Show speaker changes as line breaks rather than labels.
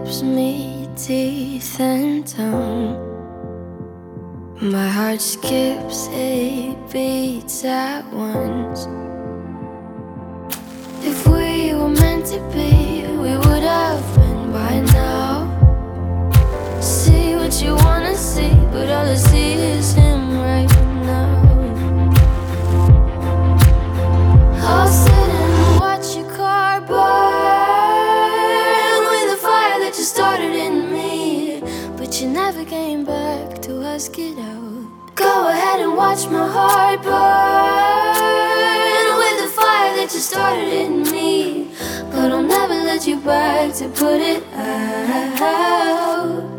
gives me teeth and tongue. My heart skips 8 beats at once. If we were meant to be, we would have been by now. See what you wanna see, but all I see is him right now. I'll sit and watch your car burn with the fire that you started in me, but you never came back to ask it out. Go ahead and watch my heart burn with the fire that you started in me, but I'll never let you back to put it out.